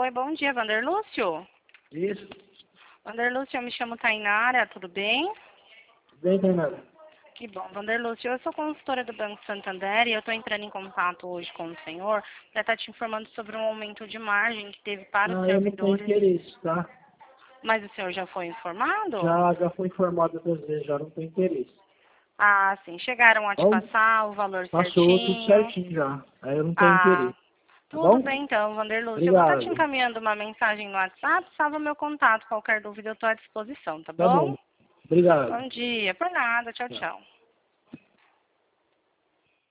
Oi, bom dia, Vanderlúcio. Isso. Vanderlúcio, eu me chamo Tainara, tudo bem? Bem, Tainara. Que bom, Vanderlúcio. Eu sou consultora do Banco Santander e eu estou entrando em contato hoje com o senhor para estar te informando sobre um aumento de margem que teve para os Não, eu não tenho servidores. interesse, tá? Mas o senhor já foi informado? Já fui informado outras vezes, já não tenho interesse. Ah, sim. Chegaram a te Bom, passar o valor passou tudo certinho? certinho já. Aí eu não tenho Ah, interesse, tá tudo bom? bem então, Vanderlúcio. Eu vou estar te Obrigado. encaminhando uma mensagem no WhatsApp, salva meu contato. Qualquer dúvida eu estou à disposição, tá Tá bom? bom. Obrigado. Bom dia. Por nada. Tchau, Tchau. tchau.